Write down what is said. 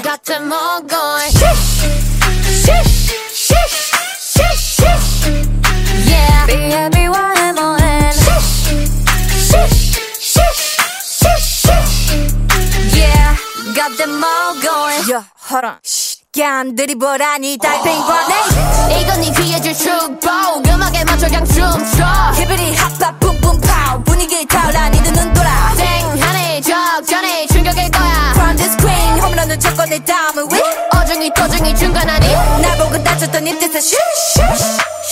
got them all going. Yeah, baby, what 뭐해? Yeah, got them all going. 야, hold on. 드리블하니 달팽이관에 이건 네 귀에 줄 축복. 음악에 맞춰 그냥 춤춰. 히비리 핫팟 뿜뿜 파우 분위기 타올라 니들 눈 돌아 땡하네 적잖네 충격일 거야. From the screen 홈런은 쳤고 내 다음은 위 어중이 to중이 중간 아니. 날 보고 다쳤던 이 뜻은 슈슈